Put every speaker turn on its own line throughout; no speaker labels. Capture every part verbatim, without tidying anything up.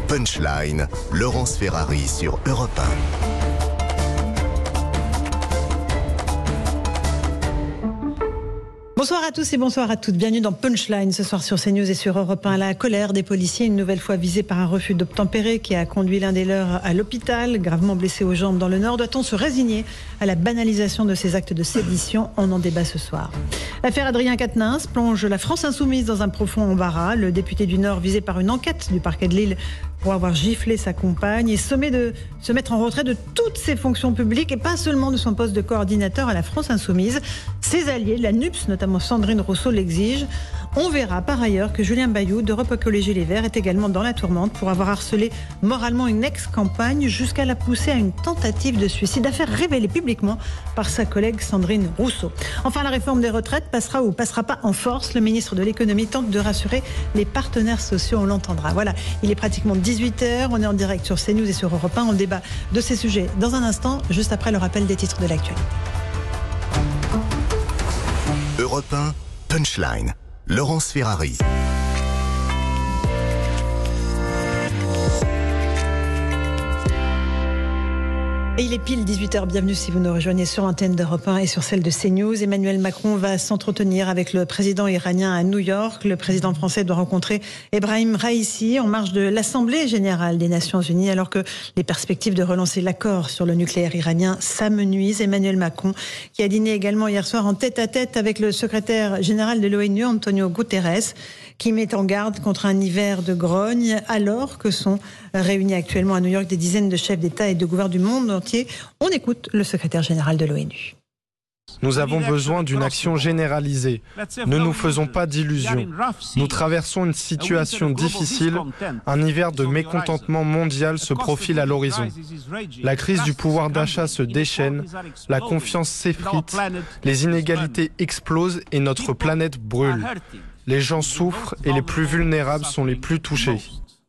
Punchline, Laurence Ferrari sur Europe un.
Bonsoir à tous et bonsoir à toutes. Bienvenue dans Punchline ce soir sur CNews et sur Europe un. La colère des policiers, une nouvelle fois visée par un refus d'obtempérer qui a conduit l'un des leurs à l'hôpital, gravement blessé aux jambes dans le Nord. Doit-on se résigner à la banalisation de ces actes de sédition? On en débat ce soir. L'affaire Adrien Quatennens plonge la France insoumise dans un profond embarras. Le député du Nord, visé par une enquête du parquet de Lille pour avoir giflé sa compagne, est sommé de se mettre en retrait de toutes ses fonctions publiques et pas seulement de son poste de coordinateur à la France insoumise. Ses alliés, la NUPS, notamment Sandrine Rousseau, l'exigent. On verra par ailleurs que Julien Bayou d'Europe Écologie Les Verts est également dans la tourmente pour avoir harcelé moralement une ex-campagne jusqu'à la pousser à une tentative de suicide, affaire révélée publiquement par sa collègue Sandrine Rousseau. Enfin, la réforme des retraites passera ou passera pas en force. Le ministre de l'économie tente de rassurer les partenaires sociaux, on l'entendra. Voilà, il est pratiquement dix-huit heures, on est en direct sur CNews et sur Europe un. On débat de ces sujets dans un instant, juste après le rappel des titres de l'actualité.
Europe un, Punchline, Laurence Ferrari.
Et il est pile dix-huit heures, bienvenue si vous nous rejoignez sur l'antenne d'Europe un et sur celle de CNews. Emmanuel Macron va s'entretenir avec le président iranien à New York. Le président français doit rencontrer Ebrahim Raïssi en marge de l'Assemblée générale des Nations Unies, alors que les perspectives de relancer l'accord sur le nucléaire iranien s'amenuisent. Emmanuel Macron, qui a dîné également hier soir en tête-à-tête avec le secrétaire général de l'ONU, Antonio Guterres, qui met en garde contre un hiver de grogne, alors que sont réunis actuellement à New York des dizaines de chefs d'État et de gouvernements du monde entier. On écoute le secrétaire général de l'ONU.
Nous avons besoin d'une action généralisée. Ne nous faisons pas d'illusions. Nous traversons une situation difficile. Un hiver de mécontentement mondial se profile à l'horizon. La crise du pouvoir d'achat se déchaîne, la confiance s'effrite, les inégalités explosent et notre planète brûle. Les gens souffrent et les plus vulnérables sont les plus touchés.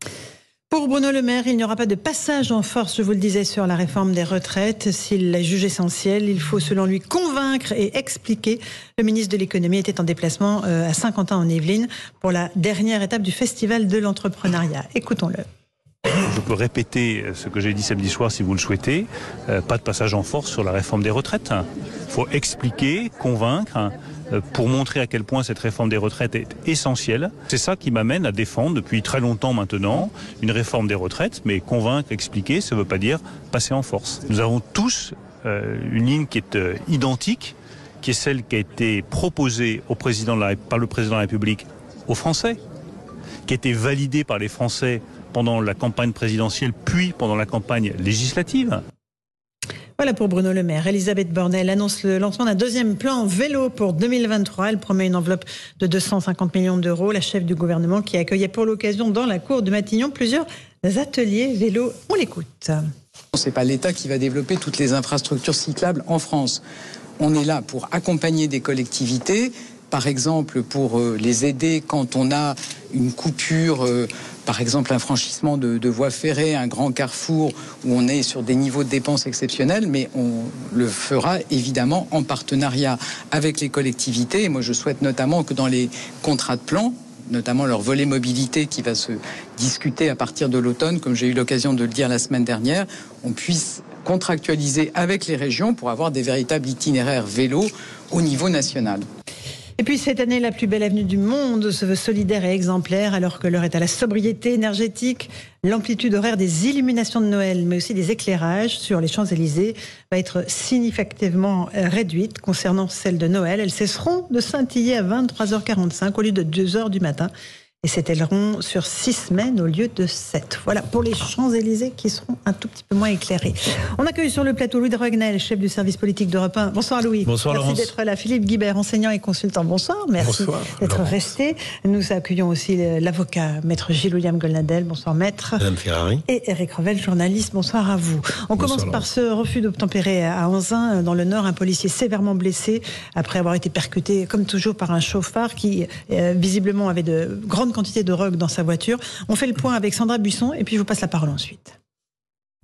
Pour Bruno Le Maire, il n'y aura pas de passage en force, je vous le disais, sur la réforme des retraites. S'il la juge essentielle, il faut selon lui convaincre et expliquer. Le ministre de l'économie était en déplacement à Saint-Quentin-en-Yvelines pour la dernière étape du Festival de l'entrepreneuriat. Écoutons-le.
Je peux répéter ce que j'ai dit samedi soir si vous le souhaitez. Euh, pas de passage en force sur la réforme des retraites. Il faut expliquer, convaincre, euh, pour montrer à quel point cette réforme des retraites est essentielle. C'est ça qui m'amène à défendre depuis très longtemps maintenant une réforme des retraites. Mais convaincre, expliquer, ça ne veut pas dire passer en force. Nous avons tous euh, une ligne qui est euh, identique, qui est celle qui a été proposée au président de la, par le président de la République aux Français, qui a été validée par les Français pendant la campagne présidentielle, puis pendant la campagne législative.
Voilà pour Bruno Le Maire. Elisabeth Borne annonce le lancement d'un deuxième plan vélo pour deux mille vingt-trois. Elle promet une enveloppe de deux cent cinquante millions d'euros. La chef du gouvernement qui accueillait pour l'occasion dans la cour de Matignon plusieurs ateliers vélo. On l'écoute.
C'est pas l'État qui va développer toutes les infrastructures cyclables en France. On est là pour accompagner des collectivités, par exemple pour les aider quand on a une coupure, euh, par exemple un franchissement de, de voie ferrée, un grand carrefour où on est sur des niveaux de dépenses exceptionnels, mais on le fera évidemment en partenariat avec les collectivités. Et moi je souhaite notamment que dans les contrats de plan, notamment leur volet mobilité qui va se discuter à partir de l'automne, comme j'ai eu l'occasion de le dire la semaine dernière, on puisse contractualiser avec les régions pour avoir des véritables itinéraires vélo au niveau national.
Et puis cette année, la plus belle avenue du monde se veut solidaire et exemplaire, alors que l'heure est à la sobriété énergétique. L'amplitude horaire des illuminations de Noël, mais aussi des éclairages sur les Champs-Élysées, va être significativement réduite concernant celles de Noël. Elles cesseront de scintiller à vingt-trois heures quarante-cinq au lieu de deux heures du matin. Et s'étaleront sur six semaines au lieu de sept. Voilà pour les Champs-Élysées qui seront un tout petit peu moins éclairés. On accueille sur le plateau Louis de Rognel, chef du service politique d'Europe un. Bonsoir Louis.
Bonsoir
Merci
Laurence.
d'être là. Philippe Guibert, enseignant et consultant. Bonsoir. Merci
Bonsoir,
d'être
Laurence.
resté. Nous accueillons aussi l'avocat maître Gilles-William Goldnadel. Bonsoir maître.
Madame Ferrari.
Et Eric Revel, journaliste. Bonsoir à vous. On
Bonsoir,
commence par
Laurence.
ce refus d'obtempérer à Anzin, dans le Nord. Un policier sévèrement blessé après avoir été percuté, comme toujours, par un chauffard qui, euh, visiblement, avait de grandes quantités de drogue dans sa voiture. On fait le point avec Sandra Buisson et puis je vous passe la parole ensuite.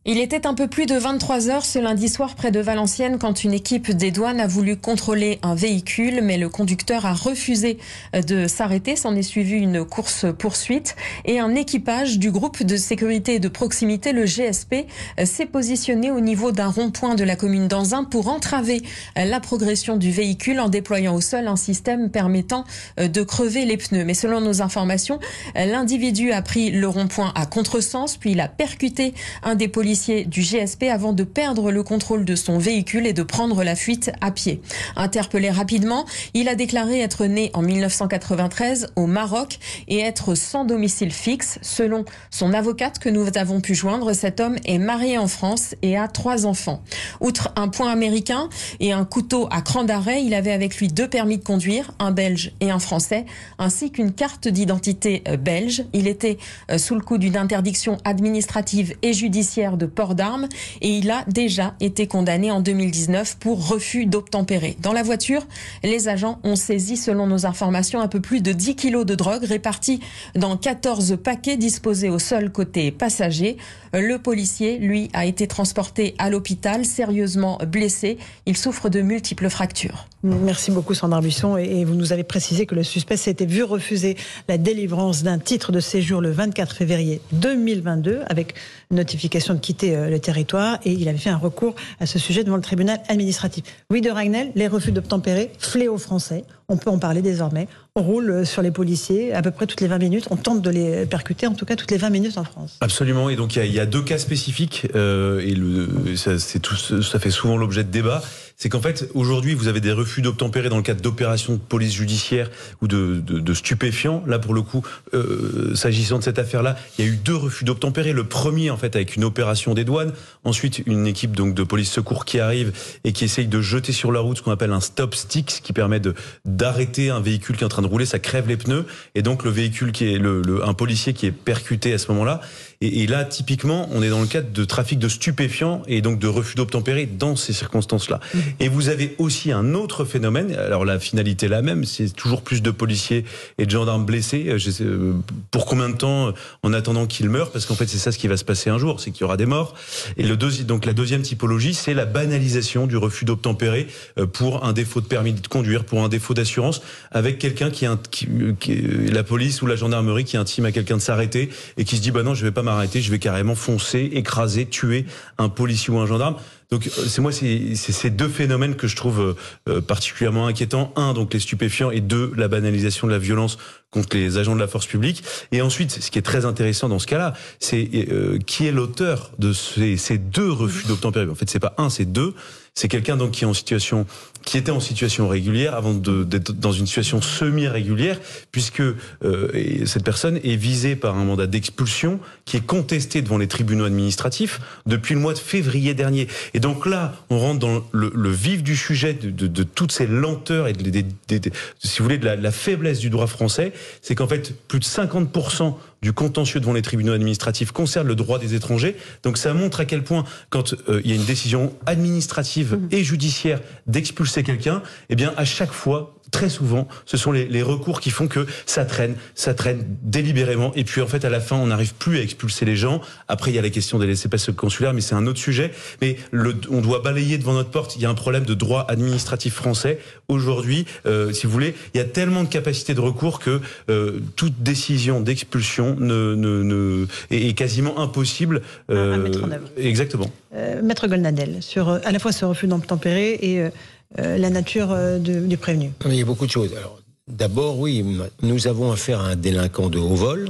Il était un peu plus de vingt-trois heures ce lundi soir près de Valenciennes quand une équipe des douanes a voulu contrôler un véhicule, mais le conducteur a refusé de s'arrêter. S'en est suivi une course-poursuite et un équipage du groupe de sécurité et de proximité, le G S P, s'est positionné au niveau d'un rond-point de la commune d'Anzin pour entraver la progression du véhicule en déployant au sol un système permettant de crever les pneus. Mais selon nos informations, l'individu a pris le rond-point à contresens, puis il a percuté un des policiers du G S P avant de perdre le contrôle de son véhicule et de prendre la fuite à pied. Interpellé rapidement, il a déclaré être né en mille neuf cent quatre-vingt-treize au Maroc et être sans domicile fixe. Selon son avocate que nous avons pu joindre, cet homme est marié en France et a trois enfants. Outre un poing américain et un couteau à cran d'arrêt, il avait avec lui deux permis de conduire, un belge et un français, ainsi qu'une carte d'identité belge. Il était sous le coup d'une interdiction administrative et judiciaire de port d'armes et il a déjà été condamné en deux mille dix-neuf pour refus d'obtempérer. Dans la voiture, les agents ont saisi, selon nos informations, un peu plus de dix kilos de drogue répartis dans quatorze paquets disposés au sol côté passager. Le policier, lui, a été transporté à l'hôpital, sérieusement blessé. Il souffre de multiples fractures.
Merci beaucoup Sandra Buisson, et vous nous avez précisé que le suspect s'était vu refuser la délivrance d'un titre de séjour le vingt-quatre février deux mille vingt-deux avec notification de quitter le territoire, et il avait fait un recours à ce sujet devant le tribunal administratif. Louis de Ragnel, les refus d'obtempérer, fléau français, on peut en parler désormais. On roule sur les policiers à peu près toutes les vingt minutes, on tente de les percuter en tout cas toutes les vingt minutes en France.
Absolument, et donc il y a, il y a deux cas spécifiques, euh, et le, ça, c'est tout, ça fait souvent l'objet de débats. C'est qu'en fait, aujourd'hui, vous avez des refus d'obtempérer dans le cadre d'opérations de police judiciaire ou de, de, de stupéfiants. Là, pour le coup, euh, s'agissant de cette affaire-là, il y a eu deux refus d'obtempérer. Le premier, en fait, avec une opération des douanes. Ensuite, une équipe donc de police secours qui arrive et qui essaye de jeter sur la route ce qu'on appelle un stop stick, ce qui permet de d'arrêter un véhicule qui est en train de rouler. Ça crève les pneus, et donc le véhicule qui est le, le un policier qui est percuté à ce moment-là. Et, et là, typiquement, on est dans le cadre de trafic de stupéfiants et donc de refus d'obtempérer dans ces circonstances-là. Mmh. Et vous avez aussi un autre phénomène. Alors la finalité est la même, c'est toujours plus de policiers et de gendarmes blessés. Je sais, pour combien de temps en attendant qu'ils meurent? Parce qu'en fait, c'est ça ce qui va se passer un jour, c'est qu'il y aura des morts. Et le deuxième, donc la deuxième typologie, c'est la banalisation du refus d'obtempérer pour un défaut de permis de conduire, pour un défaut d'assurance, avec quelqu'un qui, qui, qui la police ou la gendarmerie qui intime à quelqu'un de s'arrêter et qui se dit bah non, je vais pas m'arrêter, je vais carrément foncer, écraser, tuer un policier ou un gendarme. Donc c'est moi c'est ces deux phénomènes que je trouve euh, particulièrement inquiétants. Un, donc les stupéfiants, et deux, la banalisation de la violence contre les agents de la force publique. Et ensuite, ce qui est très intéressant dans ce cas-là, c'est euh, qui est l'auteur de ces, ces deux refus d'obtempérer. En fait, c'est pas un, c'est deux. C'est quelqu'un donc qui est en situation, qui était en situation régulière avant de, d'être dans une situation semi-régulière, puisque euh, cette personne est visée par un mandat d'expulsion qui est contesté devant les tribunaux administratifs depuis le mois de février dernier. Et donc là, on rentre dans le, le vif du sujet de, de, de toutes ces lenteurs et de, de, de, de, si vous voulez, de la, de la faiblesse du droit français. C'est qu'en fait, plus de cinquante pour cent du contentieux devant les tribunaux administratifs concerne le droit des étrangers. Donc ça montre à quel point, quand euh, il y a une décision administrative mmh. et judiciaire d'expulser quelqu'un, eh bien à chaque fois, très souvent, ce sont les, les recours qui font que ça traîne, ça traîne délibérément, et puis en fait à la fin on n'arrive plus à expulser les gens. Après il y a la question des laissez-passer consulaires, mais c'est un autre sujet. Mais le, on doit balayer devant notre porte. Il y a un problème de droit administratif français aujourd'hui. Euh, si vous voulez, il y a tellement de capacités de recours que euh, toute décision d'expulsion ne, ne, ne est, est quasiment impossible
euh, à mettre en œuvre.
Exactement.
Euh, Maître Goldnadel, sur euh, à la fois ce refus d'obtempérer et euh, Euh, la nature euh, de, du prévenu.
Il y a beaucoup de choses. Alors, d'abord, oui, nous avons affaire à un délinquant de haut vol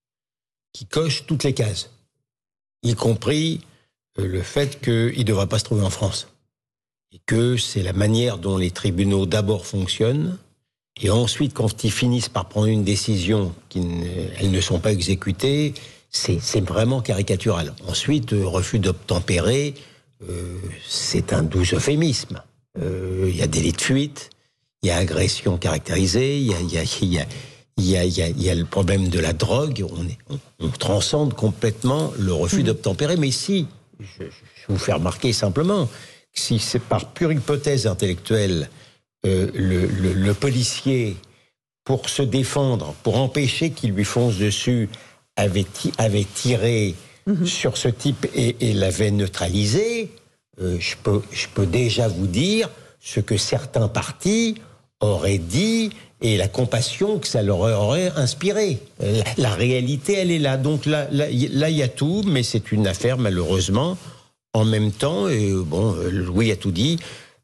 qui coche toutes les cases, y compris euh, le fait qu'il ne devrait pas se trouver en France. Et que c'est la manière dont les tribunaux d'abord fonctionnent, et ensuite, quand ils finissent par prendre une décision, qu'elles ne sont pas exécutées, c'est, c'est vraiment caricatural. Ensuite, euh, refus d'obtempérer, euh, c'est un doux euphémisme. Il euh, y a délit de fuite, il y a agression caractérisée, il y a, y, a, y, a, y, a, y, a, y a le problème de la drogue. On, est, on, on transcende complètement le refus mmh. d'obtempérer. Mais si, je, je vais vous faire remarquer simplement, si c'est par pure hypothèse intellectuelle, euh, le, le, le policier, pour se défendre, pour empêcher qu'il lui fonce dessus, avait, avait tiré mmh. sur ce type et, et l'avait neutralisé, euh, je, peux, je peux déjà vous dire ce que certains partis auraient dit et la compassion que ça leur aurait inspiré. La, la réalité, elle est là. Donc là, là, là, il y a tout, mais c'est une affaire, malheureusement, en même temps, et bon, Louis a tout dit,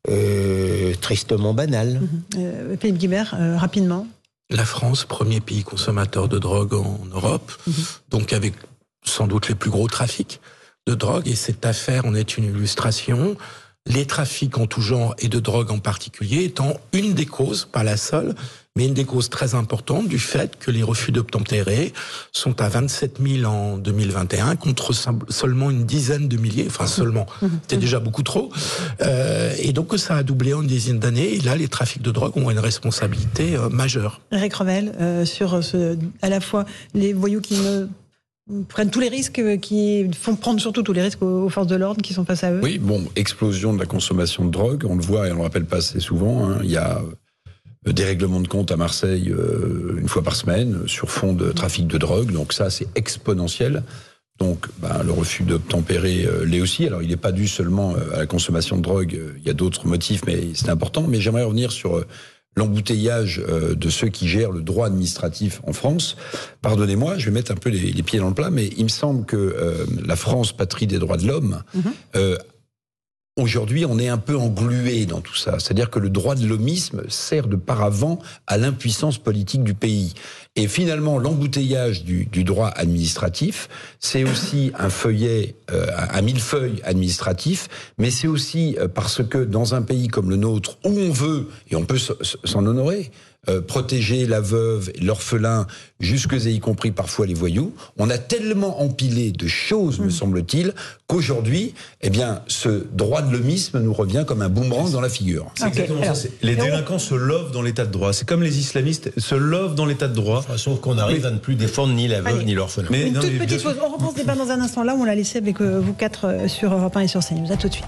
euh, tristement banale.
Mmh. Euh, Philippe Guibert, euh, rapidement.
La France, premier pays consommateur de drogue en Europe, mmh. donc avec sans doute les plus gros trafics de drogue, et cette affaire en est une illustration. Les trafics en tout genre et de drogue en particulier étant une des causes, pas la seule, mais une des causes très importantes du fait que les refus d'obtempérer sont à vingt-sept mille en deux mille vingt et un contre seulement une dizaine de milliers, enfin seulement, c'était déjà beaucoup trop, euh, et donc ça a doublé en une dizaine d'années, et là les trafics de drogue ont une responsabilité euh, majeure.
Eric Revel, euh, sur ce, à la fois les voyous qui ne... prennent tous les risques, qui font prendre surtout tous les risques aux forces de l'ordre qui sont face à eux.
Oui, bon, explosion de la consommation de drogue, on le voit et on le rappelle pas assez souvent. Hein. Il y a des règlements de compte à Marseille euh, une fois par semaine sur fond de trafic de drogue, donc ça c'est exponentiel. Donc ben, le refus d'obtempérer euh, l'est aussi. Alors il n'est pas dû seulement à la consommation de drogue, il y a d'autres motifs, mais c'est important. Mais j'aimerais revenir sur euh, l'embouteillage euh, de ceux qui gèrent le droit administratif en France. Pardonnez-moi, je vais mettre un peu les, les pieds dans le plat, mais il me semble que euh, la France, patrie des droits de l'homme, mmh. euh, aujourd'hui, on est un peu englué dans tout ça. C'est-à-dire que le droit de l'hommisme sert de paravent à l'impuissance politique du pays. Et finalement, l'embouteillage du, du droit administratif, c'est aussi un feuillet, euh, un millefeuille administratif, mais c'est aussi euh, parce que dans un pays comme le nôtre, où on veut, et on peut s'en honorer, Euh, protéger la veuve, l'orphelin, jusque et y compris parfois les voyous. On a tellement empilé de choses, me semble-t-il, qu'aujourd'hui, eh bien, ce droit de l'hommisme nous revient comme un boomerang dans la figure.
C'est okay. exactement Alors, ça. Les délinquants on... se lovent dans l'état de droit. C'est comme les islamistes se lovent dans l'état de droit.
Enfin, sauf qu'on arrive mais... à ne plus défendre ni la veuve Allez. ni l'orphelin.
Une non, toute mais petite pause. On reprend ce débat dans un instant. Là, on l'a laissé avec euh, vous quatre sur Europe un et sur CNews. À tout de suite.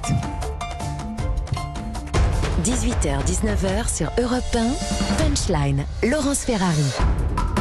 dix-huit heures dix-neuf heures sur Europe un, Punchline, Laurence Ferrari.